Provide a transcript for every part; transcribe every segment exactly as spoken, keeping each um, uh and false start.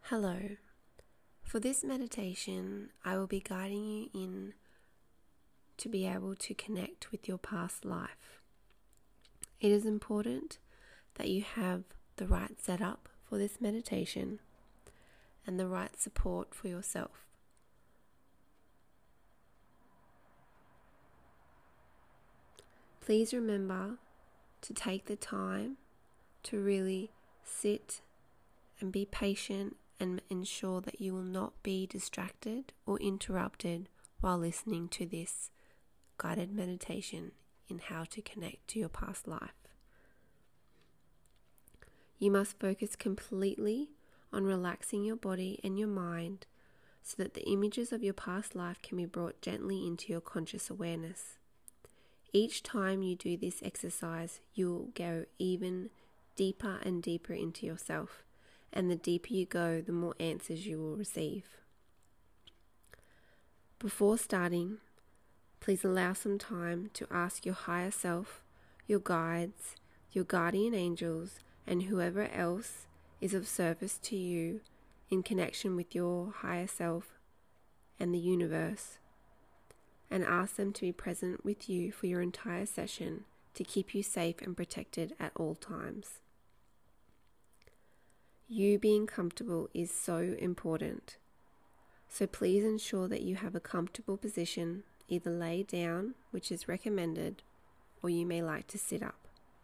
Hello. For this meditation, I will be guiding you in to be able to connect with your past life. It is important that you have the right setup for this meditation and the right support for yourself. Please remember to take the time to really sit and be patient and ensure that you will not be distracted or interrupted while listening to this guided meditation in how to connect to your past life. You must focus completely on relaxing your body and your mind so that the images of your past life can be brought gently into your conscious awareness. Each time you do this exercise, you will go even deeper and deeper into yourself. And the deeper you go, the more answers you will receive. Before starting, please allow some time to ask your higher self, your guides, your guardian angels, and whoever else is of service to you in connection with your higher self and the universe, and ask them to be present with you for your entire session to keep you safe and protected at all times. You being comfortable is so important. So please ensure that you have a comfortable position, either lay down, which is recommended, or you may like to sit up.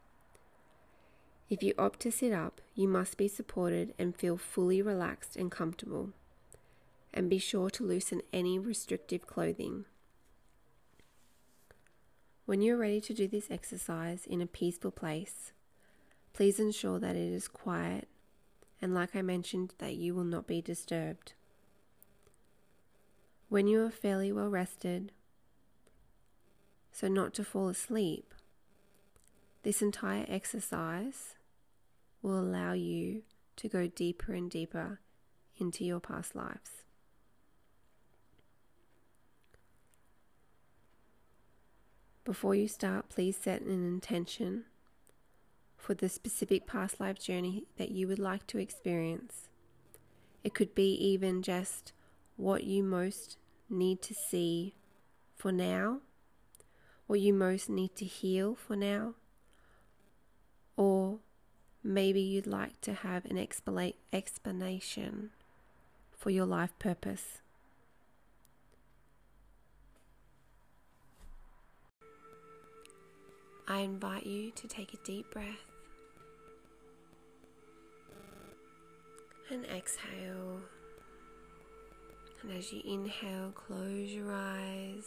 If you opt to sit up, you must be supported and feel fully relaxed and comfortable. And be sure to loosen any restrictive clothing. When you're ready to do this exercise in a peaceful place, please ensure that it is quiet and, like I mentioned, that you will not be disturbed. When you are fairly well rested, so not to fall asleep, this entire exercise will allow you to go deeper and deeper into your past lives. Before you start, please set an intention for the specific past life journey that you would like to experience. It could be even just what you most need to see for now, what you most need to heal for now, or maybe you'd like to have an expla- explanation for your life purpose. I invite you to take a deep breath and exhale. And as you inhale, close your eyes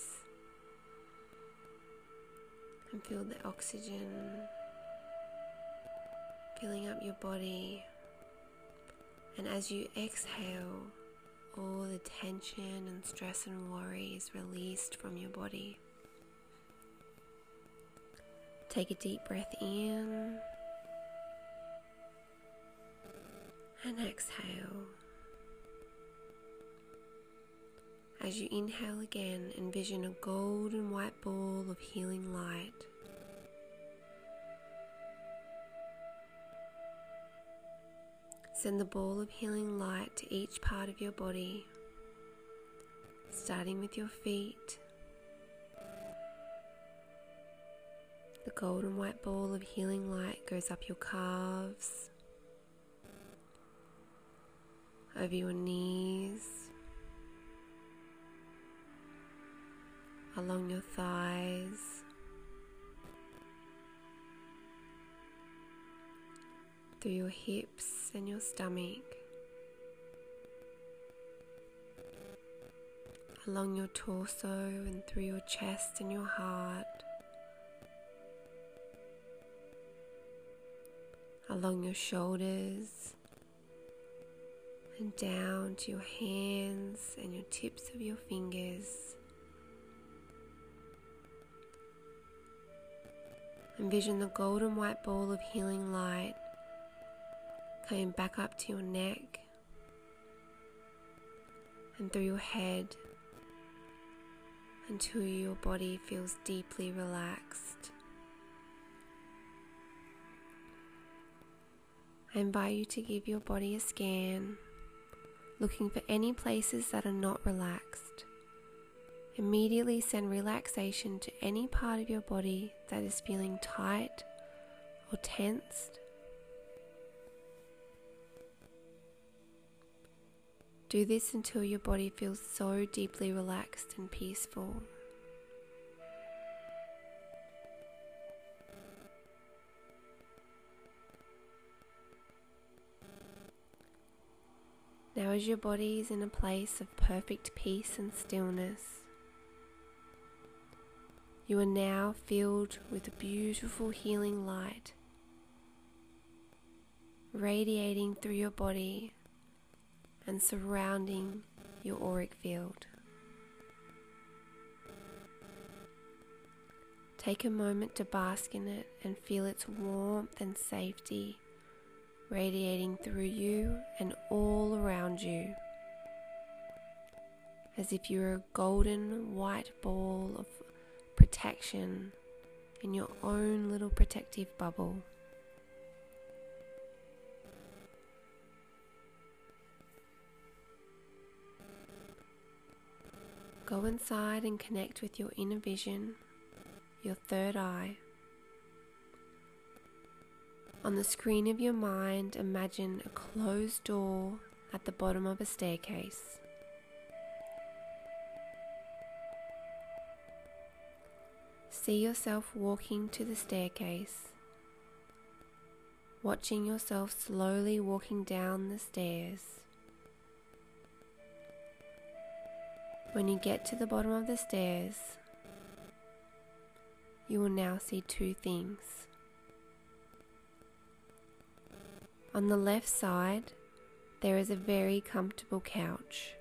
and feel the oxygen filling up your body. And as you exhale, all the tension and stress and worry is released from your body. Take a deep breath in and exhale. As you inhale again, envision a golden white ball of healing light. Send the ball of healing light to each part of your body, starting with your feet. The golden white ball of healing light goes up your calves, over your knees, along your thighs, through your hips and your stomach, along your torso and through your chest and your heart, along your shoulders and down to your hands and your tips of your fingers. Envision the golden white ball of healing light coming back up to your neck and through your head until your body feels deeply relaxed. I invite you to give your body a scan looking for any places that are not relaxed. Immediately send relaxation to any part of your body that is feeling tight or tensed. Do this until your body feels so deeply relaxed and peaceful. Now, as your body is in a place of perfect peace and stillness, you are now filled with a beautiful healing light radiating through your body and surrounding your auric field. Take a moment to bask in it and feel its warmth and safety radiating through you and all around you, as if you were a golden white ball of protection in your own little protective bubble. Go inside and connect with your inner vision, your third eye. On the screen of your mind, imagine a closed door at the bottom of a staircase. See yourself walking to the staircase, watching yourself slowly walking down the stairs. When you get to the bottom of the stairs, you will now see two things. On the left side, there is a very comfortable couch.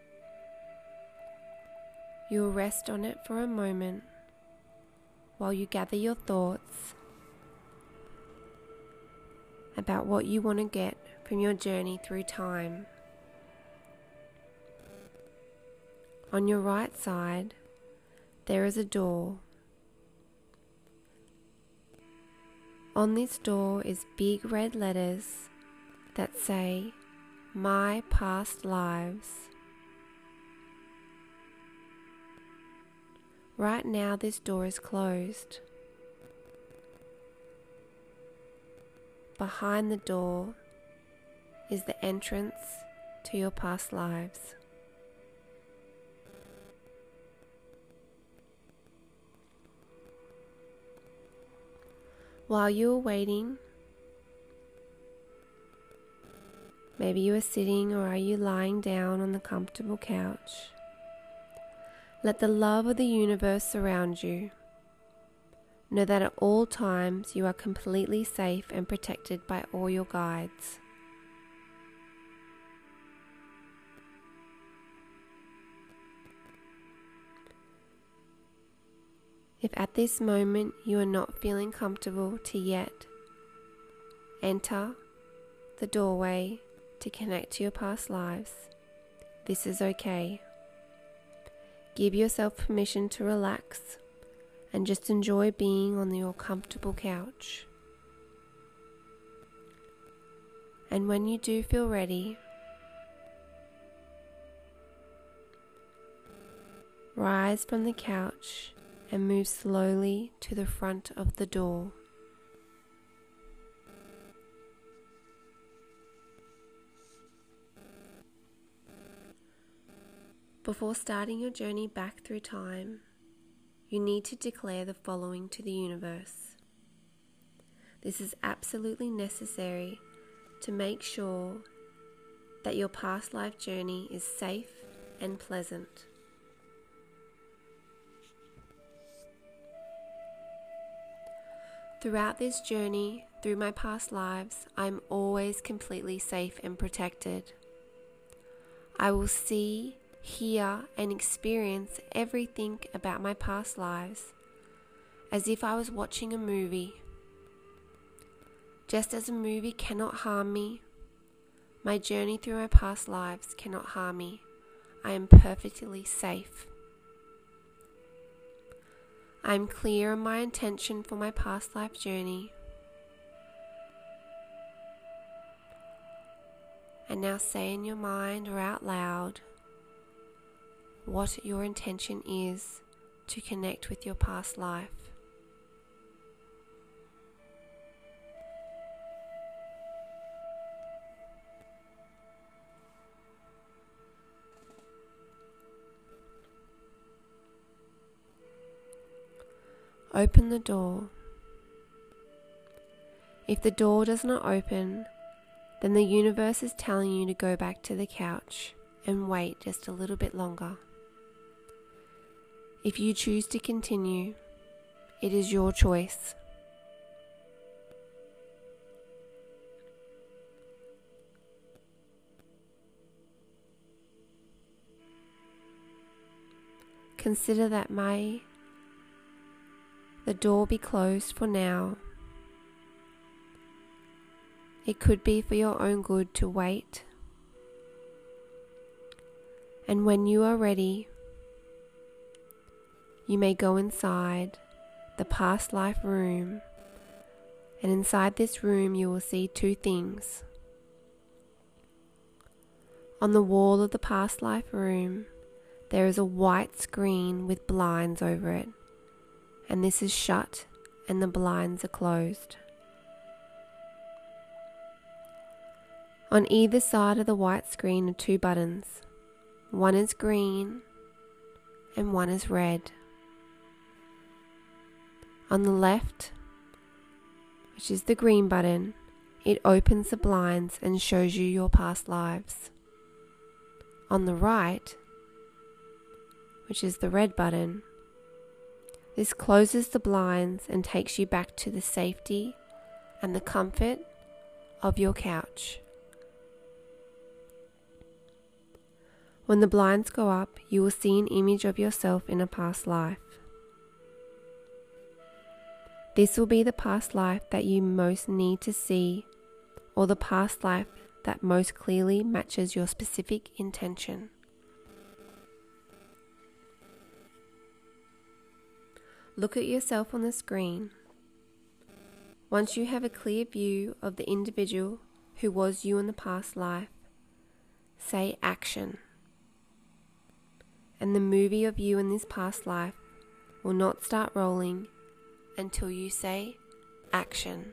You will rest on it for a moment while you gather your thoughts about what you want to get from your journey through time. On your right side, there is a door. On this door is big red letters that say, "My Past Lives." Right now this door is closed. Behind the door is the entrance to your past lives. While you are waiting, maybe you are sitting or are you lying down on the comfortable couch, let the love of the universe surround you. Know that at all times you are completely safe and protected by all your guides. If at this moment you are not feeling comfortable to yet enter the doorway to connect to your past lives, this is okay. Give yourself permission to relax and just enjoy being on your comfortable couch. And when you do feel ready, rise from the couch and move slowly to the front of the door. Before starting your journey back through time, you need to declare the following to the universe. This is absolutely necessary to make sure that your past life journey is safe and pleasant. Throughout this journey, through my past lives, I am always completely safe and protected. I will see, hear, and experience everything about my past lives as if I was watching a movie. Just as a movie cannot harm me, my journey through my past lives cannot harm me. I am perfectly safe. I am clear on my intention for my past life journey, And now say in your mind or out loud what your intention is to connect with your past life. Open the door. If the door does not open, then the universe is telling you to go back to the couch and wait just a little bit longer. If you choose to continue, it is your choice. Consider that may the door be closed for now. It could be for your own good to wait. And when you are ready, you may go inside the past life room, and inside this room you will see two things. On the wall of the past life room, there is a white screen with blinds over it, and this is shut and the blinds are closed. On either side of the white screen are two buttons. One is green and one is red. On the left, which is the green button, it opens the blinds and shows you your past lives. On the right, which is the red button, this closes the blinds and takes you back to the safety and the comfort of your couch. When the blinds go up, you will see an image of yourself in a past life. This will be the past life that you most need to see, or the past life that most clearly matches your specific intention. Look at yourself on the screen. Once you have a clear view of the individual who was you in the past life, say action. And the movie of you in this past life will not start rolling until you say action.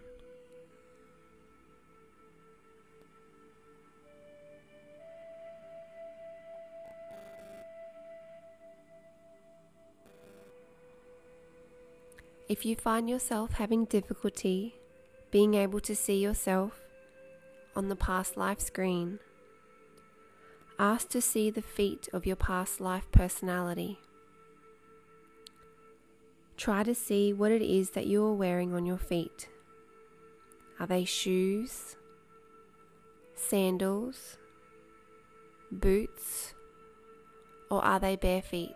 If you find yourself having difficulty being able to see yourself on the past life screen, ask to see the feet of your past life personality. Try to see what it is that you are wearing on your feet. Are they shoes, sandals, boots, or are they bare feet?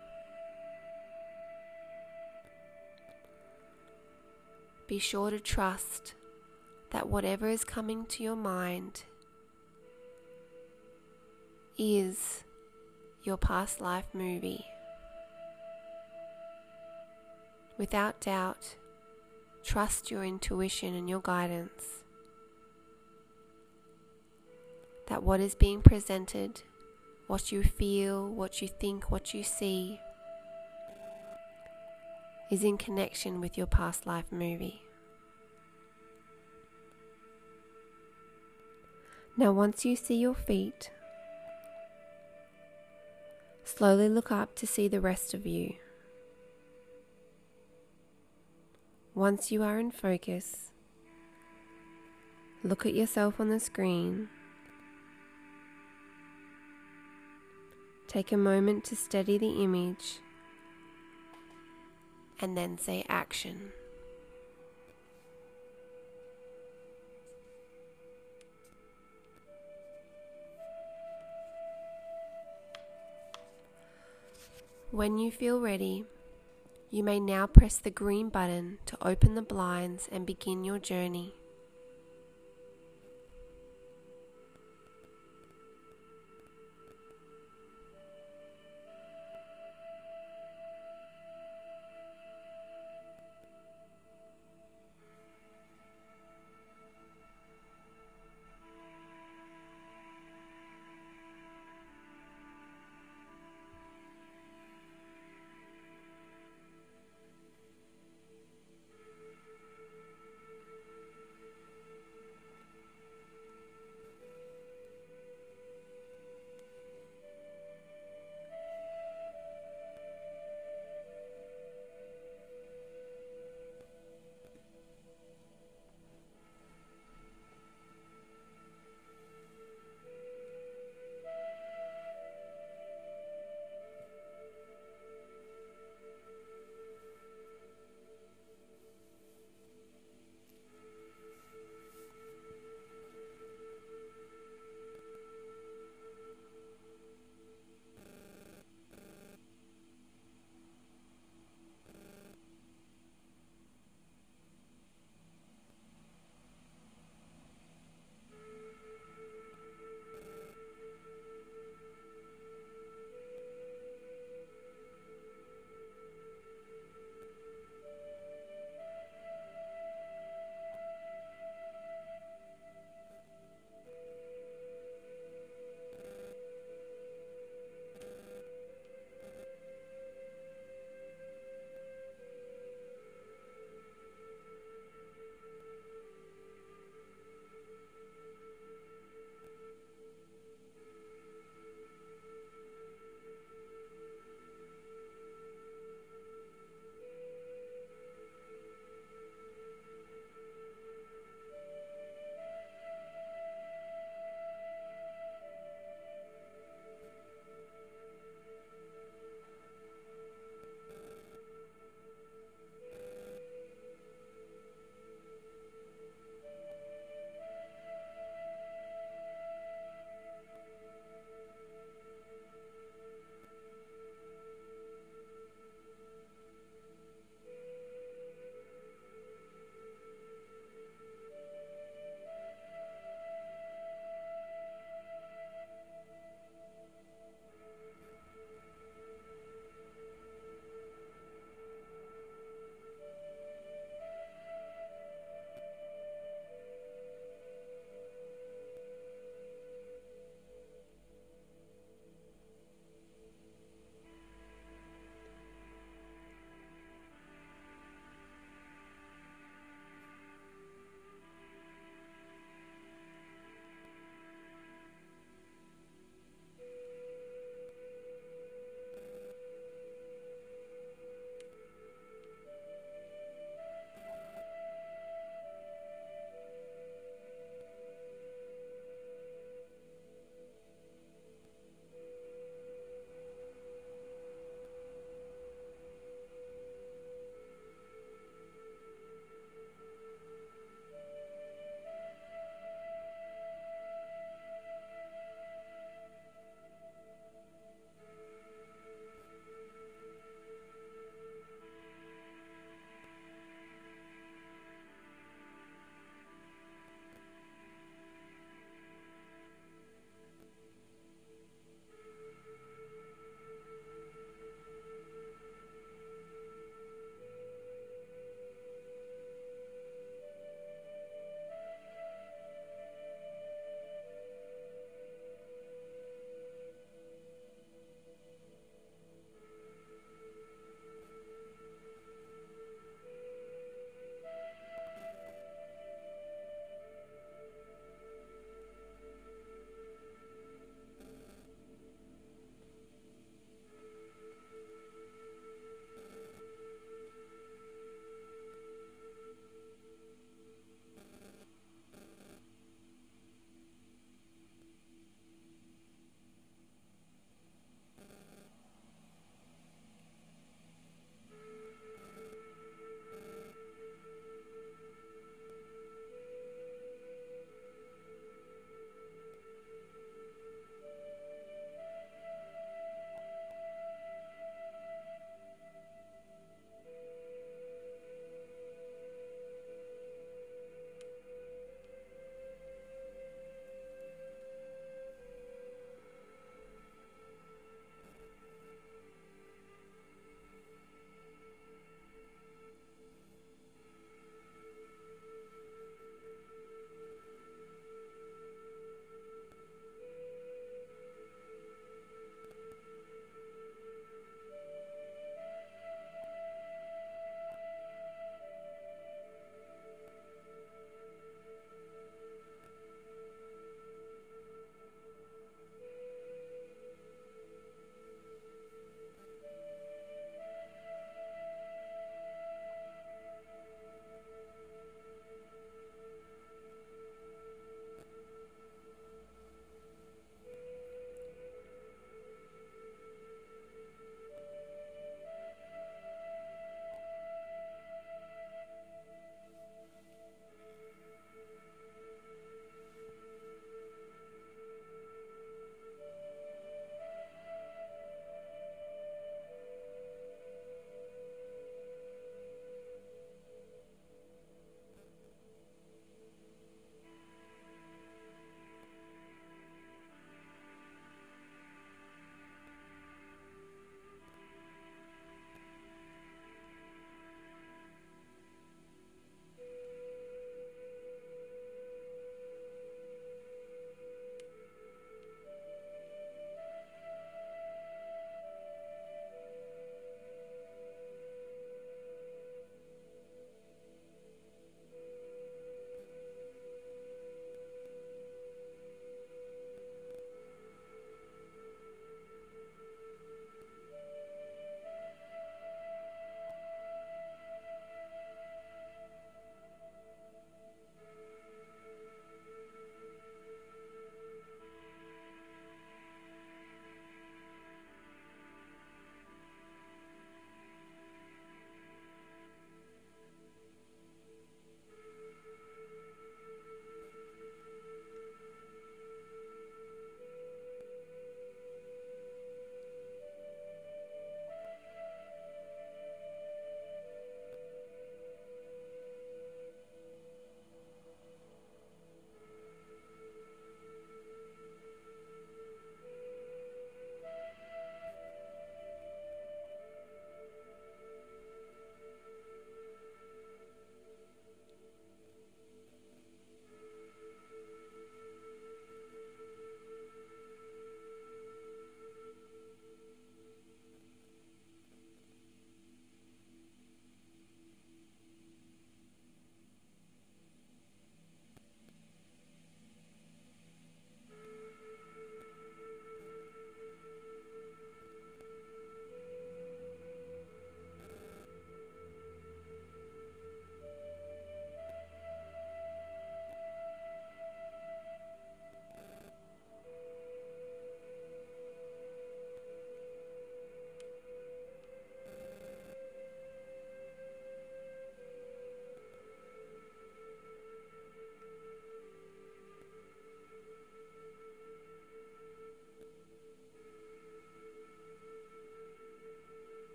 Be sure to trust that whatever is coming to your mind is your past life movie. Without doubt, trust your intuition and your guidance that what is being presented, what you feel, what you think, what you see, is in connection with your past life movie. Now, once you see your feet, slowly look up to see the rest of you. Once you are in focus, look at yourself on the screen. Take a moment to steady the image and then say action. When you feel ready, you may now press the green button to open the blinds and begin your journey.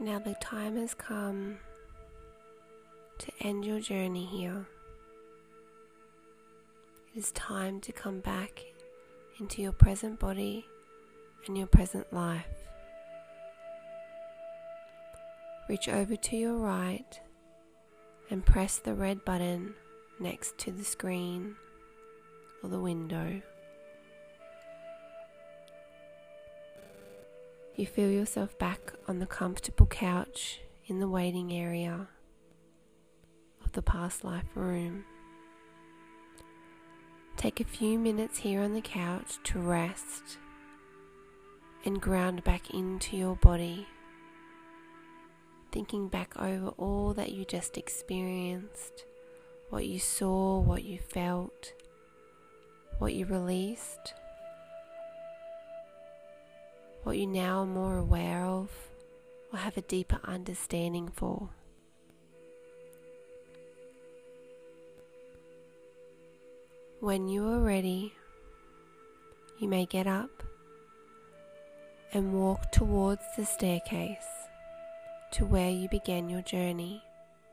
Now the time has come to end your journey here. It is time to come back into your present body and your present life. Reach over to your right and press the red button next to the screen or the window. You feel yourself back on the comfortable couch in the waiting area of the past life room. Take a few minutes here on the couch to rest and ground back into your body, thinking back over all that you just experienced, what you saw, what you felt, what you released, what you now are more aware of or have a deeper understanding for. When you are ready, you may get up and walk towards the staircase to where you began your journey.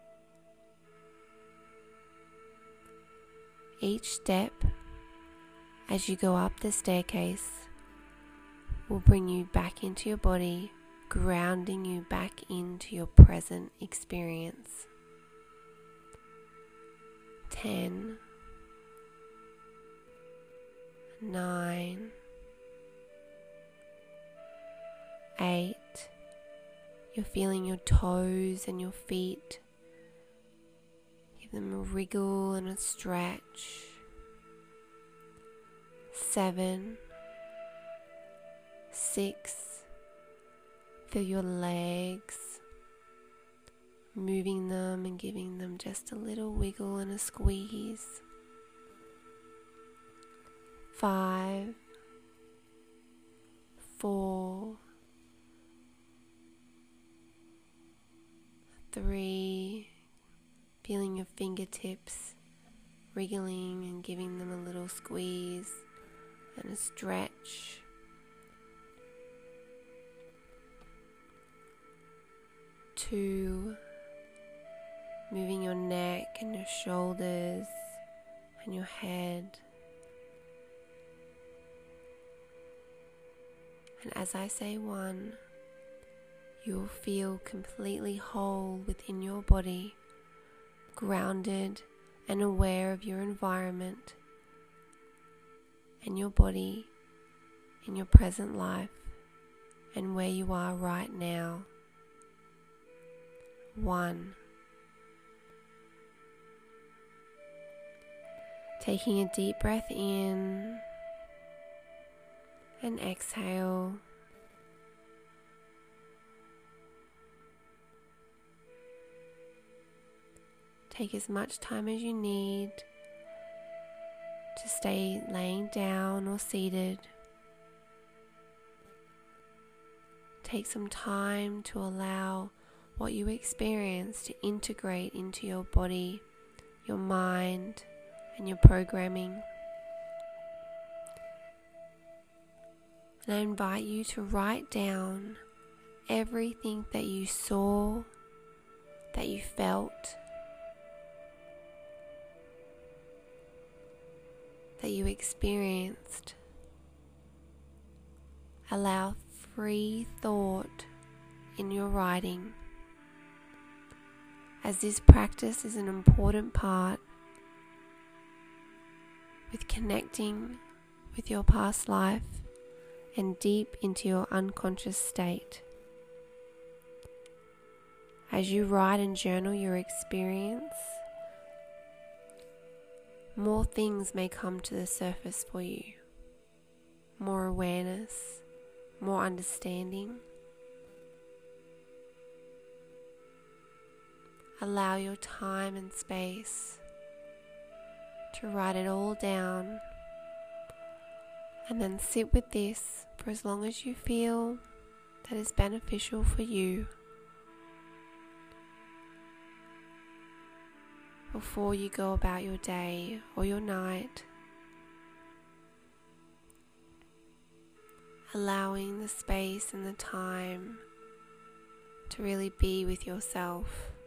Each step as you go up the staircase will bring you back into your body, grounding you back into your present experience. Ten, nine, eight. You're feeling your toes and your feet. Give them a wriggle and a stretch. Seven, six. Feel your legs, moving them and giving them just a little wiggle and a squeeze. Five, four, three, feeling your fingertips wriggling and giving them a little squeeze and a stretch. Two, moving your neck and your shoulders and your head. And as I say one, you'll feel completely whole within your body, grounded and aware of your environment and your body in your present life and where you are right now. One. Taking a deep breath in and exhale. Take as much time as you need to stay laying down or seated. Take some time to allow what you experience to integrate into your body, your mind, and your programming. And I invite you to write down everything that you saw, that you felt, that you experienced. Allow free thought in your writing, as this practice is an important part with connecting with your past life and deep into your unconscious state. As you write and journal your experience, more things may come to the surface for you. More awareness, more understanding. Allow your time and space to write it all down, and then sit with this for as long as you feel that is beneficial for you before you go about your day or your night, allowing the space and the time to really be with yourself.